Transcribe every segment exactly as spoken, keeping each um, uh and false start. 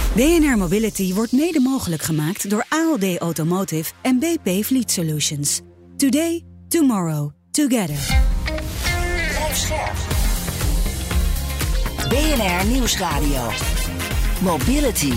B N R Mobility wordt mede mogelijk gemaakt door A L D Automotive en B P Fleet Solutions. Today, tomorrow, together. B N R Nieuwsradio. Mobility.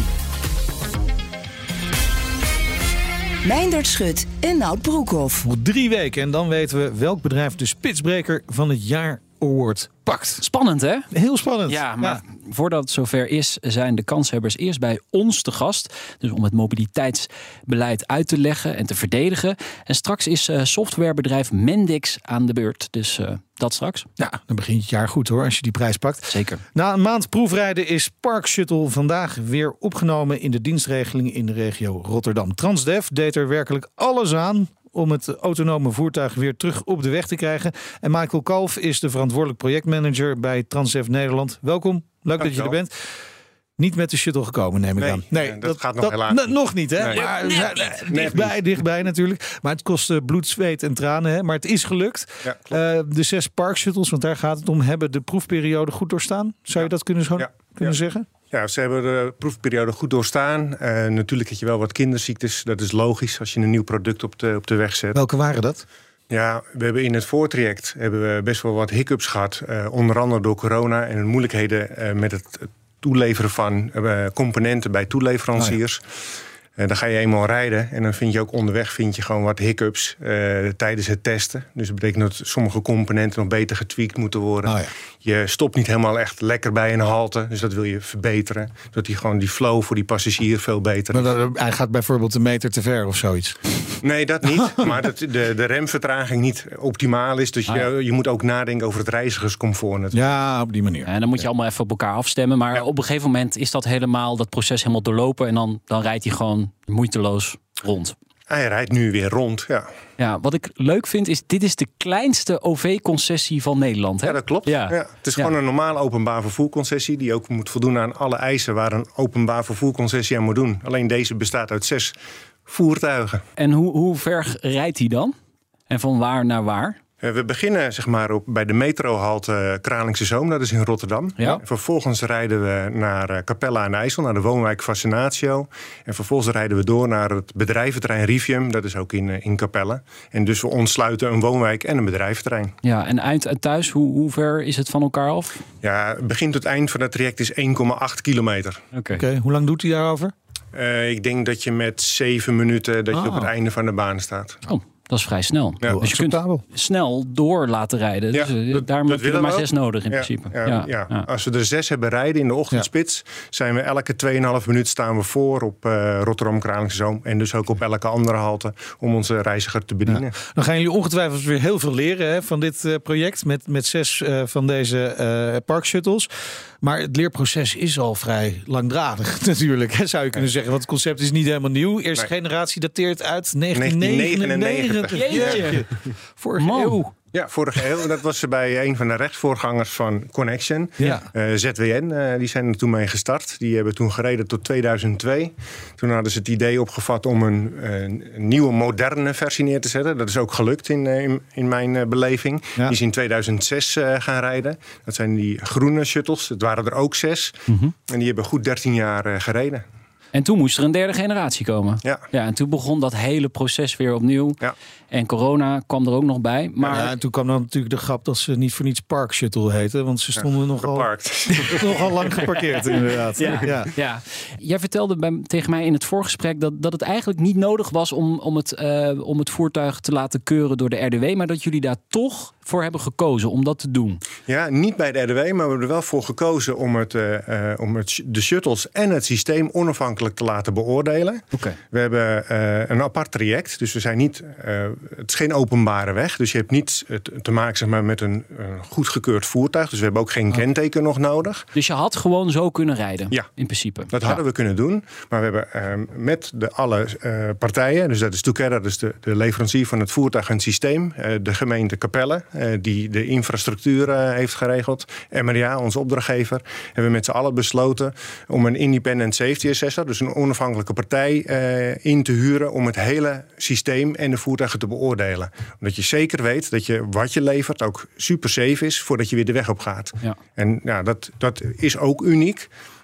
Meindert Schut en Nout Broekhoff. Nog drie weken en dan weten we welk bedrijf de Spitsbreker van het jaar award pakt. Spannend, hè? Heel spannend. Ja, maar ja. voordat het zover is, zijn de kanshebbers eerst bij ons te gast. Dus om het mobiliteitsbeleid uit te leggen en te verdedigen. En straks is uh, softwarebedrijf Mendix aan de beurt. Dus uh, dat straks. Ja, dan begint het jaar goed hoor, als je die prijs pakt. Zeker. Na een maand proefrijden is Park Shuttle vandaag weer opgenomen in de dienstregeling in de regio Rotterdam. Transdev deed er werkelijk alles aan om het autonome voertuig weer terug op de weg te krijgen. En Michael Kalf is de verantwoordelijk projectmanager bij Transdev Nederland. Welkom, leuk Dank dat je er bent. Niet met de shuttle gekomen, neem ik nee, aan. Nee, dat, dat gaat nog dat, helaas niet. Nog niet, hè? Nee. Maar, Nee, ja, niet. dichtbij, niet. dichtbij natuurlijk. Maar het kost uh, bloed, zweet en tranen, hè? Maar het is gelukt. Ja, uh, de zes Park Shuttles, want daar gaat het om, hebben de proefperiode goed doorstaan. Zou je ja. dat kunnen, zo, ja. kunnen ja. zeggen? Ja, ze hebben de proefperiode goed doorstaan. Uh, natuurlijk heb je wel wat kinderziektes. Dat is logisch als je een nieuw product op de, op de weg zet. Welke waren dat? Ja, we hebben in het voortraject hebben we best wel wat hiccups gehad. Uh, onder andere door corona en moeilijkheden uh, met het toeleveren van uh, componenten bij toeleveranciers. Oh ja. Uh, dan ga je eenmaal rijden en dan vind je ook onderweg vind je gewoon wat hiccups uh, tijdens het testen. Dus dat betekent dat sommige componenten nog beter getweakt moeten worden. Oh ja. Je stopt niet helemaal echt lekker bij een halte, dus dat wil je verbeteren. Zodat die gewoon die flow voor die passagier veel beter is. Maar dat, hij gaat bijvoorbeeld een meter te ver of zoiets? Nee, dat niet. Maar dat de, de remvertraging niet optimaal is. Dus je, ah, ja. je moet ook nadenken over het reizigerscomfort natuurlijk. Ja, op die manier. En dan moet je ja. allemaal even op elkaar afstemmen. Maar ja. op een gegeven moment is dat helemaal dat proces helemaal doorlopen. En dan, dan rijdt hij gewoon moeiteloos rond. Hij rijdt nu weer rond, ja. Ja, wat ik leuk vind is, dit is de kleinste O V-concessie van Nederland. Hè? Ja, dat klopt. Ja. Ja, het is ja. gewoon een normale openbaar vervoerconcessie die ook moet voldoen aan alle eisen waar een openbaar vervoerconcessie aan moet doen. Alleen deze bestaat uit zes voertuigen. En hoe, hoe ver rijdt hij dan? En van waar naar waar? We beginnen zeg maar, op, bij de metrohalte Kralingse Zoom, dat is in Rotterdam. Ja. Vervolgens rijden we naar Capelle aan de IJssel, naar de woonwijk Fascinatio. En vervolgens rijden we door naar het bedrijventerrein Rivium, dat is ook in, in Capelle. En dus we ontsluiten een woonwijk en een bedrijventerrein. Ja, en eind en thuis, hoe, hoe ver is het van elkaar af? Ja, begin tot eind van het traject is één komma acht kilometer. Oké, okay. okay, hoe lang doet hij daarover? Uh, ik denk dat je met zeven minuten dat je oh. op het einde van de baan staat. Oh. Dat is vrij snel. Ja, dus je kunt snel door laten rijden. Ja, dus dat, daarom heb je er maar zes nodig in ja, principe. Ja, ja, ja. Ja. Als we er zes hebben rijden in de ochtendspits, ja. zijn we elke twee komma vijf minuut staan we voor op uh, Rotterdam Kralingse Zoom. En dus ook op elke andere halte om onze reiziger te bedienen. Ja. Dan gaan jullie ongetwijfeld weer heel veel leren hè, van dit uh, project. Met, met zes uh, van deze uh, parkshuttles. Maar het leerproces is al vrij langdradig natuurlijk. Hè, zou je kunnen zeggen. Want het concept is niet helemaal nieuw. Eerste nee. generatie dateert uit negentien negenennegentig. Jeetje. Vorige eeuw. Ja, vorige eeuw. Dat was bij een van de rechtsvoorgangers van Connection. Ja. Uh, Z W N, uh, die zijn er toen mee gestart. Die hebben toen gereden tot tweeduizend twee. Toen hadden ze het idee opgevat om een, een nieuwe, moderne versie neer te zetten. Dat is ook gelukt in, in, in mijn uh, beleving. Ja. Die is in tweeduizend zes uh, gaan rijden. Dat zijn die groene shuttles. Het waren er ook zes. Mm-hmm. En die hebben goed dertien jaar uh, gereden. En toen moest er een derde generatie komen. Ja. Ja, en toen begon dat hele proces weer opnieuw. Ja. En corona kwam er ook nog bij. Maar... Ja, en toen kwam dan natuurlijk de grap dat ze niet voor niets Park Shuttle heten. Want ze stonden ja, nogal, nogal lang geparkeerd inderdaad. Ja, ja. Ja. Jij vertelde bij, tegen mij in het voorgesprek dat, dat het eigenlijk niet nodig was om, om, het, uh, om het voertuig te laten keuren door de R D W. Maar dat jullie daar toch voor hebben gekozen om dat te doen. Ja, niet bij de R D W, maar we hebben er wel voor gekozen om, het, uh, om het, de shuttles en het systeem onafhankelijk te laten beoordelen. Okay. We hebben uh, een apart traject, dus we zijn niet, uh, het is geen openbare weg. Dus je hebt niet te maken zeg maar, met een uh, goedgekeurd voertuig. Dus we hebben ook geen okay. kenteken nog nodig. Dus je had gewoon zo kunnen rijden, ja, in principe? Dat ja. hadden we kunnen doen. Maar we hebben uh, met de alle uh, partijen, dus dat is Together, dus de, de leverancier van het voertuig en het systeem, uh, de gemeente Capelle, uh, die de infrastructuur uh, heeft geregeld, M R I A, onze opdrachtgever, hebben we met z'n allen besloten om een independent safety assessor, dus een onafhankelijke partij, uh, in te huren om het hele systeem en de voertuigen te beoordelen. Omdat je zeker weet dat je wat je levert ook super safe is voordat je weer de weg op gaat. Ja. En ja, dat, dat is ook uniek.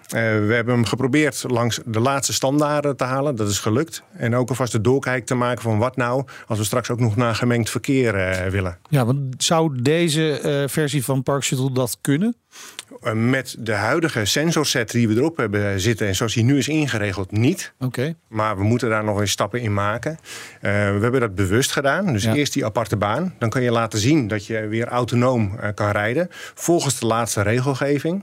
we hebben hem geprobeerd langs de laatste standaarden te halen. Dat is gelukt. En ook alvast de doorkijk te maken van wat nou als we straks ook nog naar gemengd verkeer uh, willen. Ja, want zou deze uh, versie van Park Shuttle dat kunnen? Uh, met de huidige sensorset die we erop hebben zitten en zoals die nu is ingeregeld, niet. Oké. Okay. Maar we moeten daar nog eens stappen in maken. Uh, we hebben dat bewust gedaan. Dus ja. eerst die aparte baan. Dan kan je laten zien dat je weer autonoom uh, kan rijden. Volgens de laatste regelgeving.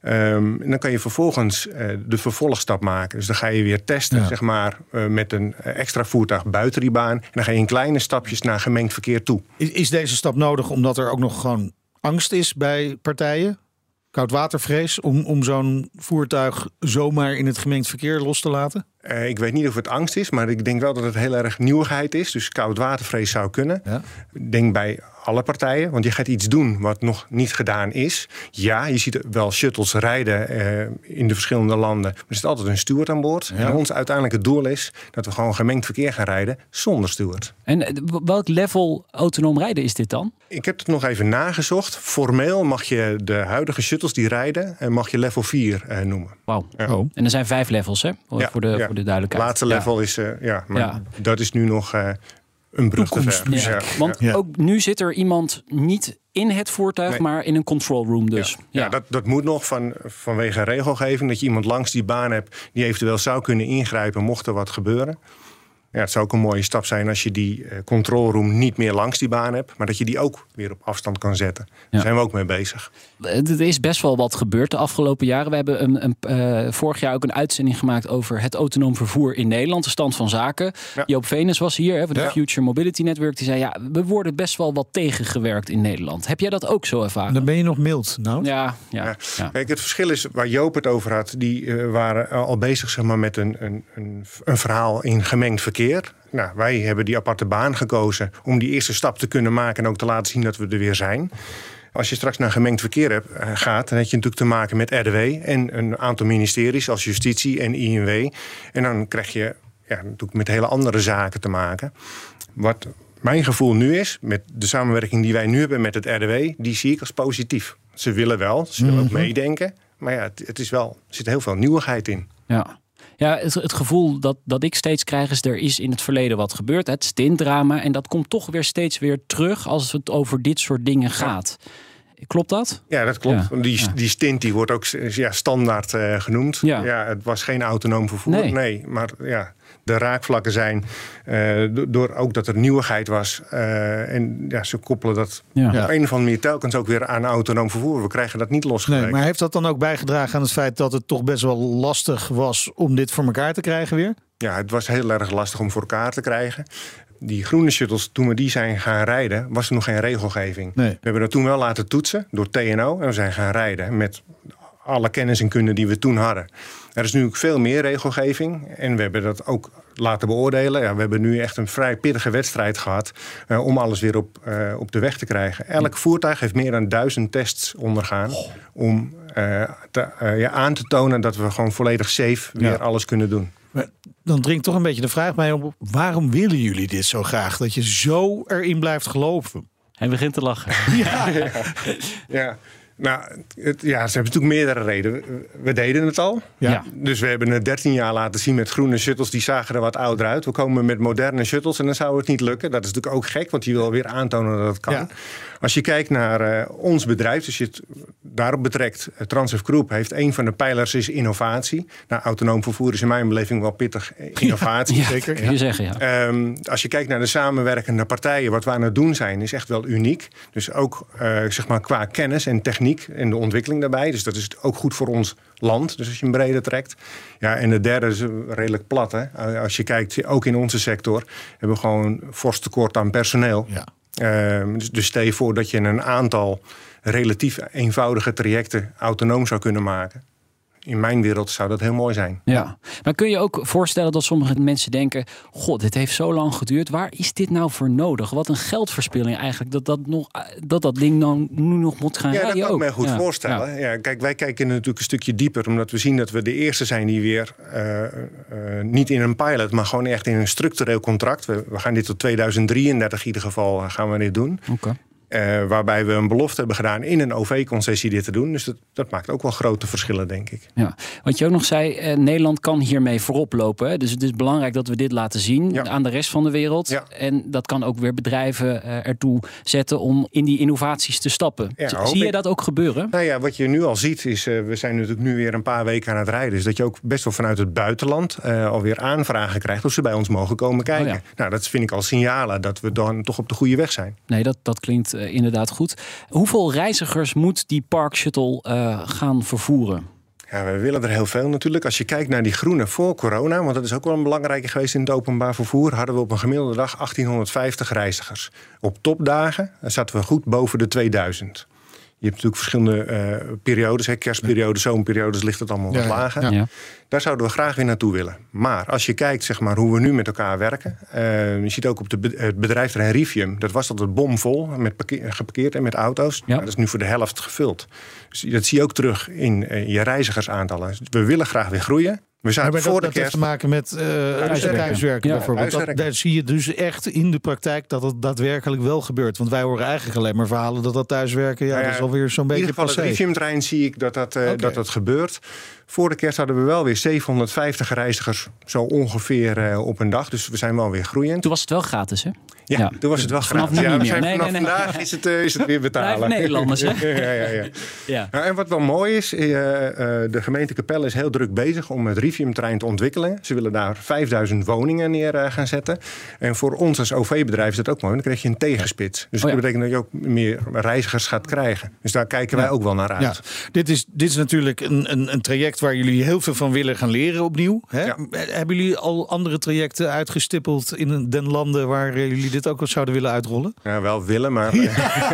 Um, en dan kan je vervolgens uh, de vervolgstap maken. Dus dan ga je weer testen, ja. zeg maar, uh, met een extra voertuig buiten die baan. En dan ga je in kleine stapjes naar gemengd verkeer toe. Is, is deze stap nodig omdat er ook nog gewoon angst is bij partijen? Koudwatervrees om, om zo'n voertuig zomaar in het gemengd verkeer los te laten? Uh, ik weet niet of het angst is, maar ik denk wel dat het heel erg nieuwigheid is. Dus koudwatervrees zou kunnen. Ja. Ik denk bij alle partijen, want je gaat iets doen wat nog niet gedaan is. Ja, je ziet wel shuttles rijden uh, in de verschillende landen. Maar er zit altijd een steward aan boord. Ja. En ons uiteindelijke doel is dat we gewoon gemengd verkeer gaan rijden zonder steward. En welk level autonoom rijden is dit dan? Ik heb het nog even nagezocht. Formeel mag je de huidige shuttles die rijden, mag je level vier uh, noemen. Wauw. Ja. Oh. En er zijn vijf levels, hè? Voor, ja, de, ja. voor de duidelijkheid. Het laatste level ja. is, uh, ja, maar ja. dat is nu nog uh, een brug te ver. Ja. Ja. Want ja. ook nu zit er iemand niet in het voertuig, nee. maar in een control room dus. Ja, ja. ja dat, dat moet nog van, vanwege regelgeving. Dat je iemand langs die baan hebt die eventueel zou kunnen ingrijpen mocht er wat gebeuren. Ja, het zou ook een mooie stap zijn als je die uh, control room niet meer langs die baan hebt, maar dat je die ook weer op afstand kan zetten. Daar ja. zijn we ook mee bezig. Er is best wel wat gebeurd de afgelopen jaren. We hebben een, een, uh, vorig jaar ook een uitzending gemaakt over het autonoom vervoer in Nederland, de stand van zaken. Ja. Joop Venus was hier, hè, van de ja. Future Mobility Network. Die zei, ja, we worden best wel wat tegengewerkt in Nederland. Heb jij dat ook zo ervaren? Dan ben je nog mild, nou? Ja, ja, ja. ja. Kijk, het verschil is, waar Joop het over had, die uh, waren al bezig zeg maar, met een, een, een, een verhaal in gemengd verkeer. Nou, wij hebben die aparte baan gekozen om die eerste stap te kunnen maken en ook te laten zien dat we er weer zijn. Als je straks naar gemengd verkeer hebt, uh, gaat, dan heb je natuurlijk te maken met R D W en een aantal ministeries als Justitie en I N W. En dan krijg je ja, natuurlijk met hele andere zaken te maken. Wat mijn gevoel nu is, met de samenwerking die wij nu hebben met het R D W, die zie ik als positief. Ze willen wel, ze willen mm-hmm. ook meedenken, maar ja, het, het is wel, er zit heel veel nieuwigheid in. Ja. Ja, het, het gevoel dat, dat ik steeds krijg is, er is in het verleden wat gebeurd. Het stintdrama. En dat komt toch weer steeds weer terug als het over dit soort dingen gaat. Ja. Klopt dat? Ja, dat klopt. Ja. Die, Ja. die stint die wordt ook ja, standaard uh, genoemd. Ja. Ja, het was geen autonoom vervoer. Nee, nee maar ja, de raakvlakken zijn uh, door ook dat er nieuwigheid was. Uh, en ja, ze koppelen dat Ja. op Ja. een of andere manier telkens ook weer aan autonoom vervoer. We krijgen dat niet losgewerkt. Nee, maar heeft dat dan ook bijgedragen aan het feit dat het toch best wel lastig was om dit voor elkaar te krijgen weer? Ja, het was heel erg lastig om voor elkaar te krijgen. Die groene shuttles, toen we die zijn gaan rijden, was er nog geen regelgeving. Nee. We hebben dat toen wel laten toetsen door T N O. En we zijn gaan rijden met alle kennis en kunde die we toen hadden. Er is nu ook veel meer regelgeving. En we hebben dat ook laten beoordelen. Ja, we hebben nu echt een vrij pittige wedstrijd gehad uh, om alles weer op, uh, op de weg te krijgen. Elk voertuig heeft meer dan duizend tests ondergaan. Oh. Om uh, te, uh, ja, aan te tonen dat we gewoon volledig safe weer Ja. alles kunnen doen. Maar dan dringt toch een beetje de vraag bij op, waarom willen jullie dit zo graag? Dat je zo erin blijft geloven? Hij begint te lachen. Ja. ja. ja. Nou, het, ja, ze hebben natuurlijk meerdere redenen. We deden het al. Ja. Ja. Dus we hebben het dertien jaar laten zien met groene shuttles. Die zagen er wat ouder uit. We komen met moderne shuttles en dan zou het niet lukken. Dat is natuurlijk ook gek, want je wil weer aantonen dat het kan. Ja. Als je kijkt naar uh, ons bedrijf, dus je het daarop betrekt. Uh, Transdev Group heeft een van de pijlers is innovatie. Nou, autonoom vervoer is in mijn beleving wel pittig innovatie. Ja, zeker. kun je zeggen, ja. Um, als je kijkt naar de samenwerkende partijen, wat we aan het doen zijn, is echt wel uniek. Dus ook uh, zeg maar qua kennis en techniek en de ontwikkeling daarbij. Dus dat is ook goed voor ons land. Dus als je hem breder trekt. Ja, en de derde is redelijk plat. Hè? Als je kijkt, ook in onze sector hebben we gewoon fors tekort aan personeel. Ja. Uh, dus, dus stel je voor dat je een aantal relatief eenvoudige trajecten autonoom zou kunnen maken. In mijn wereld zou dat heel mooi zijn. Ja, maar kun je ook voorstellen dat sommige mensen denken, god, dit heeft zo lang geduurd. Waar is dit nou voor nodig? Wat een geldverspilling eigenlijk. Dat dat, nog, dat, dat ding nou nu nog moet gaan ja, rijden. Ja, dat kan ook. ik mij goed ja. voorstellen. Ja. Ja, kijk, wij kijken natuurlijk een stukje dieper. Omdat we zien dat we de eerste zijn die weer uh, uh, niet in een pilot, maar gewoon echt in een structureel contract. We, we gaan dit tot tweeduizend drieëndertig in ieder geval uh, gaan we dit doen. Okay. Uh, waarbij we een belofte hebben gedaan in een O V-concessie dit te doen. Dus dat, dat maakt ook wel grote verschillen, denk ik. Ja. Wat je ook nog zei, eh, Nederland kan hiermee voorop lopen. Hè? Dus het is belangrijk dat we dit laten zien ja. aan de rest van de wereld. Ja. En dat kan ook weer bedrijven uh, ertoe zetten om in die innovaties te stappen. Ja, Zie je ik... dat ook gebeuren? Nou ja, wat je nu al ziet is, uh, we zijn natuurlijk nu weer een paar weken aan het rijden. Dus dat je ook best wel vanuit het buitenland uh, alweer aanvragen krijgt of ze bij ons mogen komen kijken. Oh ja. Nou, dat vind ik al signalen dat we dan toch op de goede weg zijn. Nee, dat, dat klinkt uh, inderdaad goed. Hoeveel reizigers moet die Park Shuttle uh, gaan vervoeren? Ja, we willen er heel veel natuurlijk. Als je kijkt naar die groene voor corona, want dat is ook wel een belangrijke geweest in het openbaar vervoer, hadden we op een gemiddelde dag achttienhonderdvijftig reizigers. Op topdagen zaten we goed boven de tweeduizend. Je hebt natuurlijk verschillende uh, periodes, hè, kerstperiodes, zomerperiodes, ligt het allemaal ja, wat lager. Ja. Ja. Daar zouden we graag weer naartoe willen. Maar als je kijkt zeg maar, hoe we nu met elkaar werken, uh, je ziet ook op de be- het bedrijfterrein Rivium, dat was altijd bomvol, met parkeer, geparkeerd en met auto's. Ja. Nou, dat is nu voor de helft gevuld. Dus dat zie je ook terug in uh, je reizigersaantallen. Dus we willen graag weer groeien. We zaten maar voor dat, de dat kerst heeft te maken met uh, thuiswerken, thuiswerken ja, bijvoorbeeld. Dat, daar zie je dus echt in de praktijk dat het daadwerkelijk wel gebeurt. Want wij horen eigenlijk alleen maar verhalen dat dat thuiswerken, ja, ja, dat is alweer zo'n beetje passé. In ieder geval het Riviumtrein zie ik dat dat, uh, okay. dat dat gebeurt. Voor de kerst hadden we wel weer zevenhonderdvijftig reizigers zo ongeveer uh, op een dag. Dus we zijn wel weer groeiend. Toen was het wel gratis, hè? Ja, ja. toen was het wel vanaf gratis. Ja, we zijn nee, vanaf nee, nee. vandaag is het, uh, is het weer betalen. Blijven Nederlanders, hè? ja, ja, ja. ja. Nou, en wat wel mooi is, uh, uh, de gemeente Capelle is heel druk bezig om het Riviumterrein te ontwikkelen. Ze willen daar vijfduizend woningen neer uh, gaan zetten. En voor ons als O V-bedrijf is dat ook mooi. Dan krijg je een tegenspits. Dus oh, ja. dat betekent dat je ook meer reizigers gaat krijgen. Dus daar kijken wij ja. ook wel naar uit. Ja. Dit, is, dit is natuurlijk een, een, een traject waar jullie heel veel van willen gaan leren opnieuw. Hè? Ja. Hebben jullie al andere trajecten uitgestippeld in den landen waar jullie dit ook zouden willen uitrollen? Ja, wel willen, maar... Ja.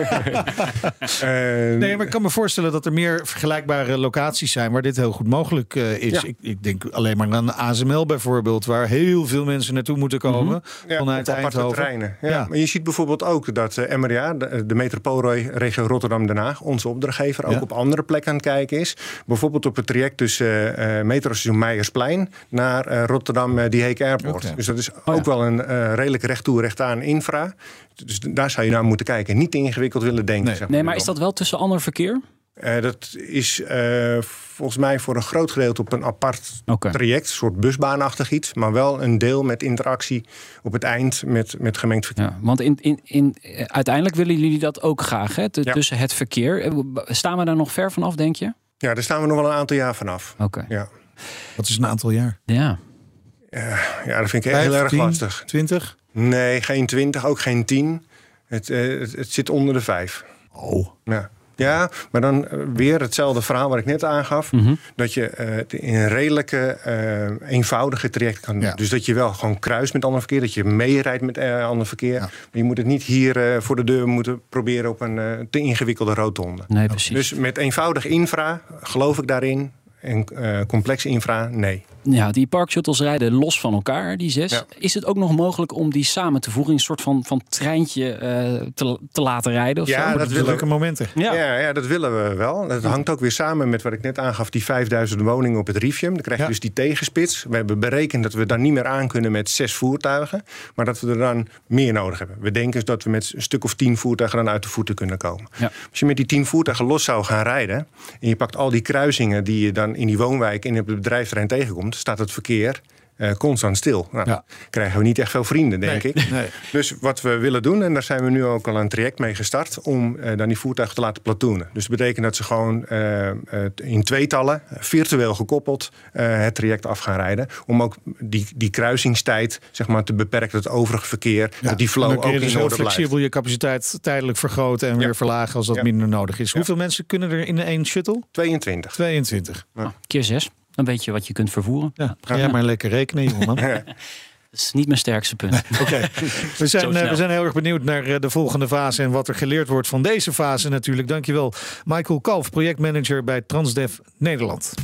uh, nee, maar ik kan me voorstellen dat er meer vergelijkbare locaties zijn waar dit heel goed mogelijk uh, is. Ja. Ik, ik denk alleen maar aan A S M L bijvoorbeeld, waar heel veel mensen naartoe moeten komen. Mm-hmm. Ja, vanuit Eindhoven. Treinen. Ja. Ja. Maar je ziet bijvoorbeeld ook dat uh, M R A, de, de metropoolregio Rotterdam-Den Haag, onze opdrachtgever, ook ja. op andere plekken aan het kijken is. Bijvoorbeeld op het traject tussen uh, metrostation Meijersplein naar uh, Rotterdam uh, Dieheek Airport. Okay. Dus dat is oh, ook ja. wel een uh, redelijk recht toe recht aan infra. Dus daar zou je naar moeten kijken. Niet te ingewikkeld willen denken. Nee, zeg maar, nee maar is dat wel tussen ander verkeer? Uh, dat is uh, volgens mij voor een groot gedeelte op een apart okay. traject. Een soort busbaanachtig iets. Maar wel een deel met interactie op het eind met, met gemengd verkeer. Ja, want in, in, in, uiteindelijk willen jullie dat ook graag, hè? T- ja. Tussen het verkeer. Staan we daar nog ver vanaf, denk je? Ja, daar staan we nog wel een aantal jaar vanaf. Oké. Okay. Ja. Wat is een aantal jaar? Ja. Uh, ja, dat vind ik heel erg lastig. twintig? Nee, geen twintig, ook geen tien. Het, uh, het, het zit onder de vijf. Oh. Ja. Ja, maar dan weer hetzelfde verhaal wat ik net aangaf. Mm-hmm. Dat je uh, in een redelijke, uh, eenvoudige traject kan doen. Ja. Dus dat je wel gewoon kruist met ander verkeer. Dat je meerijdt met uh, ander verkeer. Ja. Maar je moet het niet hier uh, voor de deur moeten proberen op een uh, te ingewikkelde rotonde. Nee, precies. Dus met eenvoudig infra geloof ik daarin. En uh, complexe infra, nee. Ja, die parkshuttles rijden los van elkaar, die zes. Ja. Is het ook nog mogelijk om die samen te voegen in een soort van, van treintje uh, te, te laten rijden? Of ja, zo? dat willen we. momenten. Ja. Ja, ja, dat willen we wel. Dat hangt ook weer samen met wat ik net aangaf, die vijfduizend woningen op het Rivium. Dan krijg je ja. dus die tegenspits. We hebben berekend dat we dan niet meer aan kunnen met zes voertuigen, maar dat we er dan meer nodig hebben. We denken dus dat we met een stuk of tien voertuigen dan uit de voeten kunnen komen. Ja. Als je met die tien voertuigen los zou gaan rijden en je pakt al die kruisingen die je dan in die woonwijk en op het bedrijfsterrein tegenkomt, staat het verkeer uh, constant stil. Nou, ja. krijgen we niet echt veel vrienden, denk nee. ik. Nee. Dus wat we willen doen, en daar zijn we nu ook al een traject mee gestart, om uh, dan die voertuigen te laten platoonen. Dus dat betekent dat ze gewoon uh, in tweetallen, virtueel gekoppeld, uh, het traject af gaan rijden. Om ook die, die kruisingstijd zeg maar, te beperken, het overige verkeer, ja. dat die flow ook in orde blijft. Dus heel flexibel je capaciteit tijdelijk vergroten en ja. weer verlagen als dat ja. minder nodig is. Ja. Hoeveel mensen kunnen er in één shuttle? tweeëntwintig. tweeëntwintig. Ja. Keer zes. Dan weet je wat je kunt vervoeren. Ja, ga jij ja. maar lekker rekenen, jongeman. Ja. Dat is niet mijn sterkste punt. Nee, Oké, okay. we, zijn, uh, we zijn heel erg benieuwd naar de volgende fase en wat er geleerd wordt van deze fase natuurlijk. Dankjewel, Michael Kalf, projectmanager bij Transdev Nederland.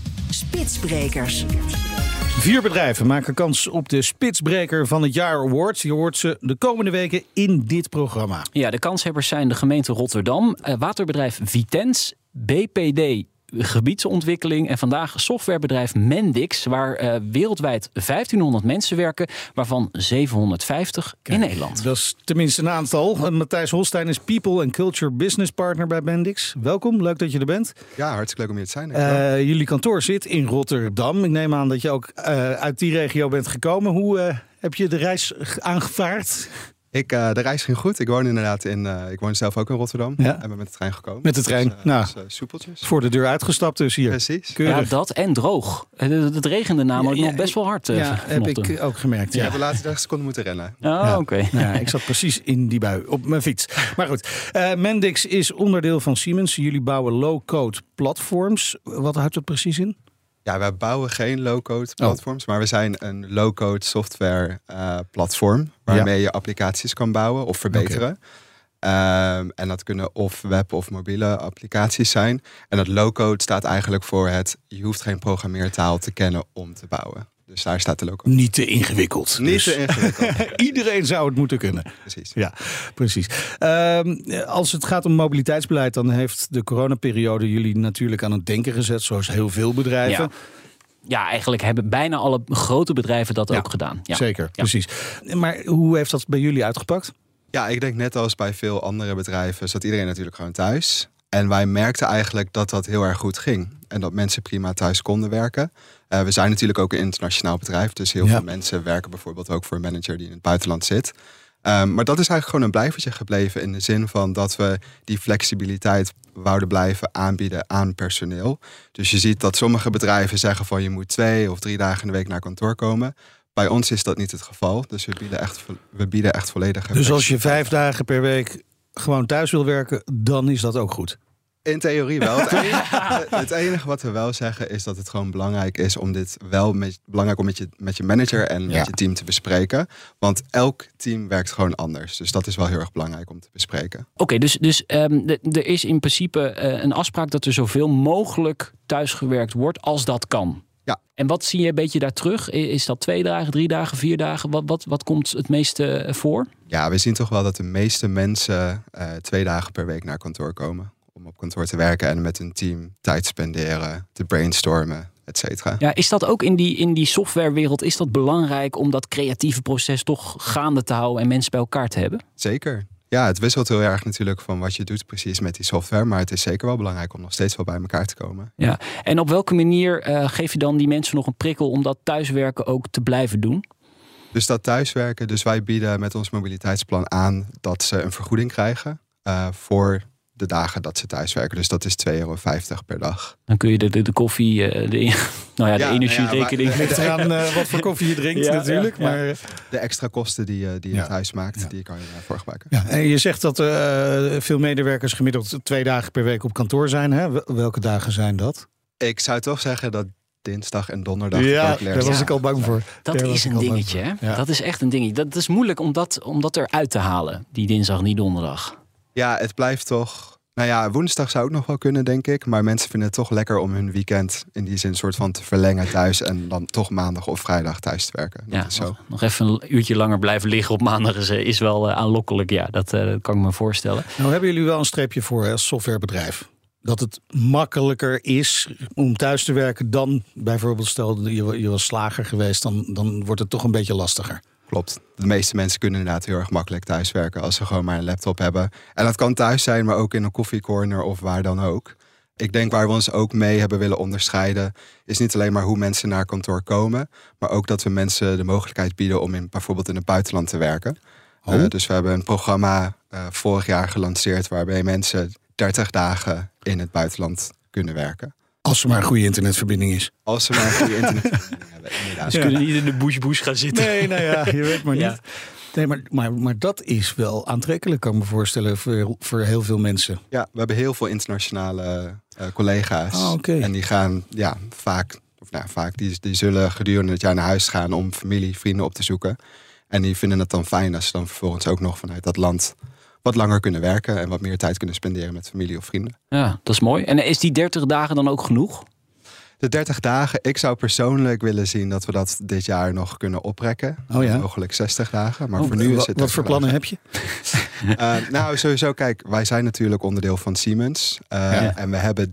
Spitsbrekers. Vier bedrijven maken kans op de Spitsbreker van het jaar Award. Je hoort ze de komende weken in dit programma. Ja, de kanshebbers zijn de gemeente Rotterdam, waterbedrijf Vitens, B P D gebiedsontwikkeling. En vandaag softwarebedrijf Mendix, waar uh, wereldwijd vijftienhonderd mensen werken, waarvan zevenhonderdvijftig Kijk, in Nederland. Dat is tenminste een aantal. Matthijs Holstein is People and Culture Business Partner bij Mendix. Welkom, leuk dat je er bent. Ja, hartstikke leuk om hier te zijn. Uh, jullie kantoor zit in Rotterdam. Ik neem aan dat je ook uh, uit die regio bent gekomen. Hoe uh, heb je de reis aangevaard? Ik, uh, de reis ging goed. Ik woon inderdaad in. Uh, ik woon zelf ook in Rotterdam. Ja. En ben met de trein gekomen. Met de trein. Dus, uh, nou, dus, uh, soepeltjes. Voor de deur uitgestapt dus hier. Precies. Ja, dat en droog. Het regende namelijk ja, ja, nog best wel hard. Uh, ja, heb ik ook gemerkt. Ja. Ja. Ik heb de laatste dertig seconden moeten rennen. Oh, ja. Oké. Okay. Ja, ik zat precies in die bui op mijn fiets. Maar goed, uh, Mendix is onderdeel van Siemens. Jullie bouwen low-code platforms. Wat houdt dat precies in? Ja, wij bouwen geen low-code platforms, oh. maar we zijn een low-code software uh, platform waarmee ja. je applicaties kan bouwen of verbeteren. Okay. Um, en dat kunnen of web- of mobiele applicaties zijn. En dat low-code staat eigenlijk voor het, je hoeft geen programmeertaal te kennen om te bouwen. Dus daar staat de low-code. Niet te ingewikkeld. Niet dus. te ingewikkeld. Iedereen zou het moeten kunnen. Precies. Ja, precies. Um, als het gaat om mobiliteitsbeleid, dan heeft de coronaperiode jullie natuurlijk aan het denken gezet, zoals heel veel bedrijven. Ja. Ja, eigenlijk hebben bijna alle grote bedrijven dat ja, ook gedaan. Ja. Zeker, ja. precies. Maar hoe heeft dat bij jullie uitgepakt? Ja, ik denk net als bij veel andere bedrijven zat iedereen natuurlijk gewoon thuis. En wij merkten eigenlijk dat dat heel erg goed ging. En dat mensen prima thuis konden werken. Uh, we zijn natuurlijk ook een internationaal bedrijf. Dus heel ja. veel mensen werken bijvoorbeeld ook voor een manager die in het buitenland zit. Um, maar dat is eigenlijk gewoon een blijvertje gebleven. In de zin van dat we die flexibiliteit wouden blijven aanbieden aan personeel. Dus je ziet dat sommige bedrijven zeggen van je moet twee of drie dagen in de week naar kantoor komen. Bij ons is dat niet het geval. Dus we bieden echt, we bieden echt volledig. Dus als je vijf dagen per week gewoon thuis wil werken, dan is dat ook goed? In theorie wel. Het enige, het enige wat we wel zeggen is dat het gewoon belangrijk is om dit wel met, belangrijk om met je, met je manager en ja. met je team te bespreken. Want elk team werkt gewoon anders. Dus dat is wel heel erg belangrijk om te bespreken. Oké, okay, dus, dus um, de, er is in principe uh, een afspraak dat er zoveel mogelijk thuisgewerkt wordt als dat kan. Ja. En wat zie je een beetje daar terug? Is dat twee dagen, drie dagen, vier dagen? Wat, wat, wat komt het meeste voor? Ja, we zien toch wel dat de meeste mensen uh, twee dagen per week naar kantoor komen. Om op kantoor te werken en met hun team tijd spenderen, te brainstormen, et cetera. Ja, is dat ook in die, in die softwarewereld, is dat belangrijk om dat creatieve proces toch gaande te houden en mensen bij elkaar te hebben? Zeker. Ja, het wisselt heel erg natuurlijk van wat je doet precies met die software. Maar het is zeker wel belangrijk om nog steeds wel bij elkaar te komen. Ja. En op welke manier uh, geef je dan die mensen nog een prikkel om dat thuiswerken ook te blijven doen? Dus dat thuiswerken, dus wij bieden met ons mobiliteitsplan aan dat ze een vergoeding krijgen uh, voor de dagen dat ze thuiswerken. Dus dat is twee euro vijftig per dag. Dan kun je de, de, de koffie, de, nou ja, de ja, energierekening. Ja, ligt eraan uh, wat voor koffie je drinkt ja, natuurlijk. Ja, ja. Maar de extra kosten die, die je ja. het huis maakt, ja. die kan je daarvoor gebruiken. Ja, en je zegt dat uh, veel medewerkers gemiddeld twee dagen per week op kantoor zijn. Hè? Welke dagen zijn dat? Ik zou toch zeggen dat dinsdag en donderdag. Ja, daar was ja. ik al bang voor. Dat daar is een dingetje. Hè? Ja. Dat is echt een dingetje. Dat is moeilijk om dat, om dat eruit te halen, die dinsdag, niet donderdag. Ja, het blijft toch. Nou ja, woensdag zou ook nog wel kunnen, denk ik. Maar mensen vinden het toch lekker om hun weekend in die zin soort van te verlengen thuis. En dan toch maandag of vrijdag thuis te werken. Dat ja, is zo. Nog, nog even een uurtje langer blijven liggen op maandag is, is wel uh, aanlokkelijk. Ja, dat, uh, dat kan ik me voorstellen. Nou hebben jullie wel een streepje voor als softwarebedrijf. Dat het makkelijker is om thuis te werken dan bijvoorbeeld stel je, je was slager geweest. Dan, dan wordt het toch een beetje lastiger. Klopt. De meeste mensen kunnen inderdaad heel erg makkelijk thuiswerken als ze gewoon maar een laptop hebben. En dat kan thuis zijn, maar ook in een koffiecorner of waar dan ook. Ik denk waar we ons ook mee hebben willen onderscheiden, is niet alleen maar hoe mensen naar kantoor komen, maar ook dat we mensen de mogelijkheid bieden om in, bijvoorbeeld in het buitenland te werken. Oh. Uh, dus we hebben een programma uh, vorig jaar gelanceerd waarbij mensen dertig dagen in het buitenland kunnen werken. Als er maar een goede internetverbinding is. Als ze maar een goede internetverbinding hebben, inderdaad. Ze ja. kunnen niet in de bush-bush gaan zitten. Nee, nou ja, je weet maar niet. Ja. Nee, maar, maar, maar dat is wel aantrekkelijk, kan ik me voorstellen, voor, voor heel veel mensen. Ja, we hebben heel veel internationale uh, collega's. Oh, okay. En die gaan ja, vaak, of nou, vaak die, die zullen gedurende het jaar naar huis gaan om familie, vrienden op te zoeken. En die vinden het dan fijn als ze dan vervolgens ook nog vanuit dat land wat langer kunnen werken en wat meer tijd kunnen spenderen met familie of vrienden. Ja, dat is mooi. En is die dertig dagen dan ook genoeg? De dertig dagen, ik zou persoonlijk willen zien dat we dat dit jaar nog kunnen oprekken. Oh ja? Mogelijk zestig dagen, maar oh, voor nu is het... Wat voor plannen dagen. heb je? uh, nou, sowieso, kijk, wij zijn natuurlijk onderdeel van Siemens. Uh, ja. En we hebben dit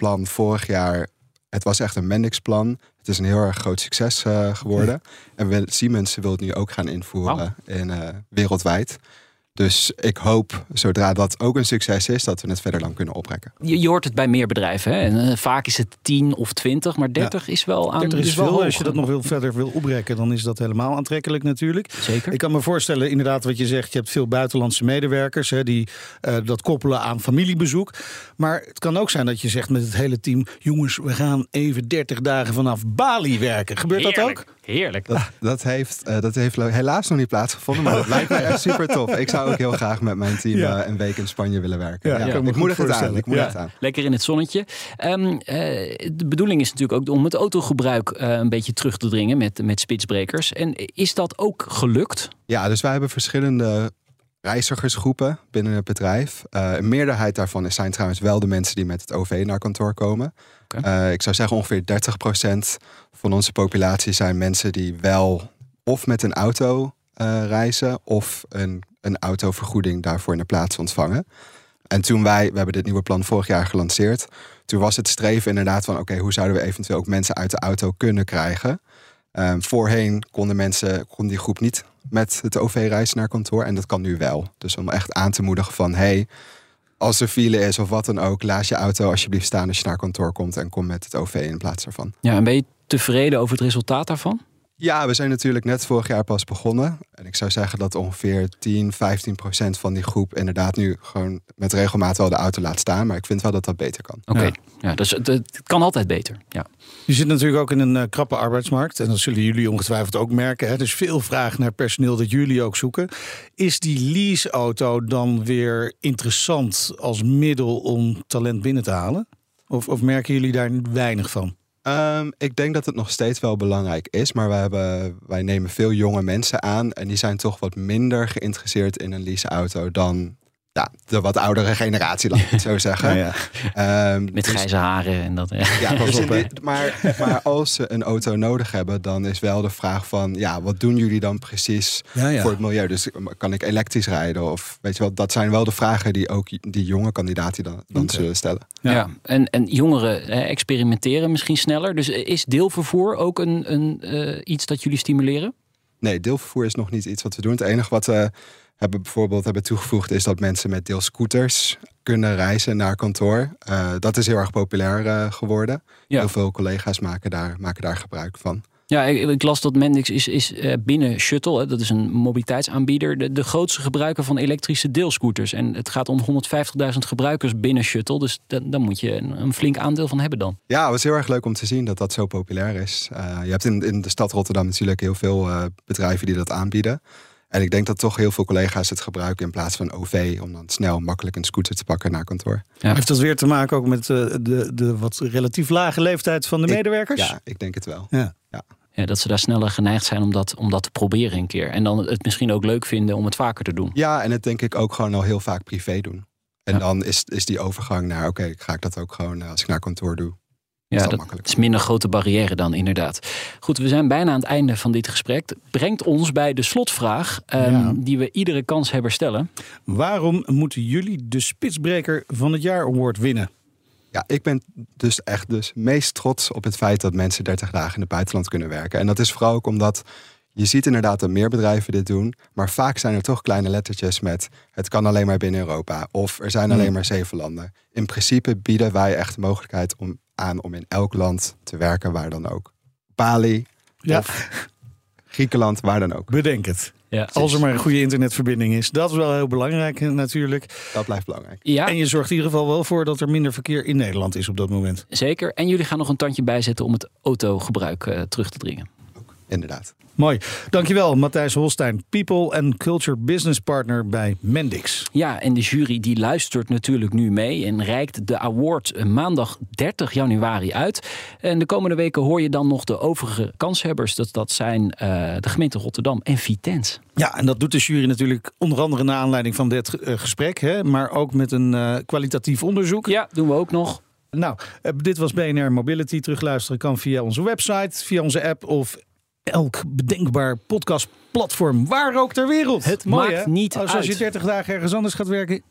plan vorig jaar... Het was echt een Mendix-plan. Het is een heel erg groot succes uh, geworden. Ja. En we, Siemens wil het nu ook gaan invoeren wow. in, uh, wereldwijd. Dus ik hoop, zodra dat ook een succes is, dat we het verder dan kunnen oprekken. Je, je hoort het bij meer bedrijven. Hè? En, uh, vaak is het tien of twintig, maar dertig ja. is wel aan. dertig is, is wel veel. Als je dat nog wil, verder wil oprekken, dan is dat helemaal aantrekkelijk natuurlijk. Zeker. Ik kan me voorstellen, inderdaad, wat je zegt, je hebt veel buitenlandse medewerkers hè, die uh, dat koppelen aan familiebezoek. Maar het kan ook zijn dat je zegt met het hele team, jongens, we gaan even dertig dagen vanaf Bali werken. Gebeurt Heerlijk. dat ook? Heerlijk. Dat, dat, heeft, uh, dat heeft helaas nog niet plaatsgevonden, maar dat lijkt mij echt super tof. Ik zou ook heel graag met mijn team ja. uh, een week in Spanje willen werken. Ja, ja. Ja, ik moedig het aan. Ik moedig ja. het aan. Lekker in het zonnetje. Um, uh, de bedoeling is natuurlijk ook om het autogebruik uh, een beetje terug te dringen met, met spitsbrekers. En is dat ook gelukt? Ja, dus wij hebben verschillende reizigersgroepen binnen het bedrijf. Uh, een meerderheid daarvan zijn trouwens wel de mensen die met het O V naar kantoor komen. Okay. Uh, ik zou zeggen ongeveer dertig procent van onze populatie zijn mensen die wel of met een auto uh, reizen of een, een autovergoeding daarvoor in de plaats ontvangen. En toen wij, we hebben dit nieuwe plan vorig jaar gelanceerd, toen was het streven inderdaad van oké, okay, hoe zouden we eventueel ook mensen uit de auto kunnen krijgen? Um, voorheen konden mensen, kon die groep niet met het O V reizen naar kantoor en dat kan nu wel. Dus om echt aan te moedigen van hey, als er file is of wat dan ook, laat je auto alsjeblieft staan als je naar kantoor komt en kom met het O V in plaats daarvan. Ja, en ben je tevreden over het resultaat daarvan? Ja, we zijn natuurlijk net vorig jaar pas begonnen. En ik zou zeggen dat ongeveer tien, vijftien procent van die groep inderdaad nu gewoon met regelmaat wel de auto laat staan. Maar ik vind wel dat dat beter kan. Oké, okay. ja. ja, dus het, het kan altijd beter. Ja. Je zit natuurlijk ook in een uh, krappe arbeidsmarkt. En dat zullen jullie ongetwijfeld ook merken. Hè? Dus veel vraag naar personeel dat jullie ook zoeken. Is die leaseauto dan weer interessant als middel om talent binnen te halen? Of, of merken jullie daar weinig van? Um, ik denk dat het nog steeds wel belangrijk is. Maar wij, hebben, wij nemen veel jonge mensen aan. En die zijn toch wat minder geïnteresseerd in een leaseauto dan ja, de wat oudere generatie, laat ik het zo zeggen. Ja, ja. Um, Met dus, grijze haren en dat. Ja, ja dus op, die, maar, maar als ze een auto nodig hebben, dan is wel de vraag van ja, wat doen jullie dan precies ja, ja. voor het milieu? Dus kan ik elektrisch rijden? Of weet je wel, dat zijn wel de vragen die ook die jonge kandidaten dan, dan okay. zullen stellen. Ja, ja. En, en jongeren eh, experimenteren misschien sneller. Dus is deelvervoer ook een, een uh, iets dat jullie stimuleren? Nee, deelvervoer is nog niet iets wat we doen. Het enige wat we hebben bijvoorbeeld hebben toegevoegd is dat mensen met deelscooters kunnen reizen naar kantoor. Uh, dat is heel erg populair uh, geworden. Ja. Heel veel collega's maken daar, maken daar gebruik van. Ja, ik, ik las dat Mendix is, is uh, binnen Shuttle, hè, dat is een mobiliteitsaanbieder, de, de grootste gebruiker van elektrische deelscooters. En het gaat om honderdvijftigduizend gebruikers binnen Shuttle. Dus dan, dan moet je een, een flink aandeel van hebben dan. Ja, het was heel erg leuk om te zien dat dat zo populair is. Uh, je hebt in, in de stad Rotterdam natuurlijk heel veel uh, bedrijven die dat aanbieden. En ik denk dat toch heel veel collega's het gebruiken in plaats van O V, om dan snel makkelijk een scooter te pakken naar kantoor. Ja. Heeft dat weer te maken ook met uh, de, de wat relatief lage leeftijd van de ik, medewerkers? Ja, ik denk het wel. Ja. Ja. Ja, dat ze daar sneller geneigd zijn om dat, om dat te proberen een keer. En dan het misschien ook leuk vinden om het vaker te doen. Ja, en het denk ik ook gewoon al heel vaak privé doen. En ja. dan is, is die overgang naar, oké, okay, ga ik dat ook gewoon als ik naar kantoor doe. Ja, dat, dat is minder grote barrière dan inderdaad. Goed, we zijn bijna aan het einde van dit gesprek. Het brengt ons bij de slotvraag um, ja. die we iedere kanshebber stellen. Waarom moeten jullie de Spitsbreker van het jaar award winnen? Ja, ik ben dus echt dus meest trots op het feit dat mensen dertig dagen in het buitenland kunnen werken. En dat is vooral ook omdat je ziet inderdaad dat meer bedrijven dit doen. Maar vaak zijn er toch kleine lettertjes met het kan alleen maar binnen Europa. Of er zijn alleen maar zeven landen. In principe bieden wij echt de mogelijkheid om aan om in elk land te werken, waar dan ook. Bali ja. of Griekenland, waar dan ook. Bedenk het. Ja, als er maar een goede internetverbinding is. Dat is wel heel belangrijk natuurlijk. Dat blijft belangrijk. Ja. En je zorgt in ieder geval wel voor dat er minder verkeer in Nederland is op dat moment. Zeker. En jullie gaan nog een tandje bijzetten om het autogebruik uh, terug te dringen. Ook, inderdaad. Mooi. Dankjewel, Matthijs Holstein, People and Culture Business Partner bij Mendix. Ja, en de jury die luistert natuurlijk nu mee en reikt de award maandag dertig januari uit. En de komende weken hoor je dan nog de overige kanshebbers. Dat, dat zijn uh, de gemeente Rotterdam en Vitens. Ja, en dat doet de jury natuurlijk onder andere naar aanleiding van dit uh, gesprek, hè, maar ook met een uh, kwalitatief onderzoek. Ja, doen we ook nog. Nou, uh, dit was B N R Mobility. Terugluisteren kan via onze website, via onze app of elk bedenkbaar podcastplatform, waar ook ter wereld. Het Mooi, maakt hè? niet als, uit. Als je dertig dagen ergens anders gaat werken,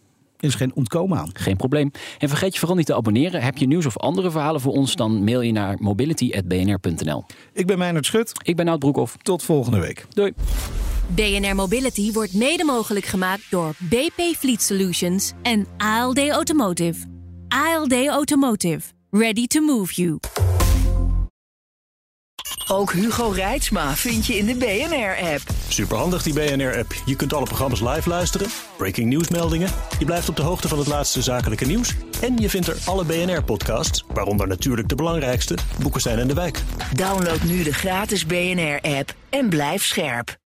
is geen ontkomen aan. Geen probleem. En vergeet je vooral niet te abonneren. Heb je nieuws of andere verhalen voor ons, dan mail je naar mobility at b n r punt n l. Ik ben Meijnerd Schut. Ik ben Nout Broekhoff. Tot volgende week. Doei. B N R Mobility wordt mede mogelijk gemaakt door B P Fleet Solutions en A L D Automotive. A L D Automotive. Ready to move you. Ook Hugo Reitsma vind je in de B N R-app. Superhandig die B N R-app. Je kunt alle programma's live luisteren, breaking nieuwsmeldingen. Je blijft op de hoogte van het laatste zakelijke nieuws. En je vindt er alle B N R-podcasts, waaronder natuurlijk de belangrijkste, Boekenstein en de Wijk. Download nu de gratis B N R-app en blijf scherp.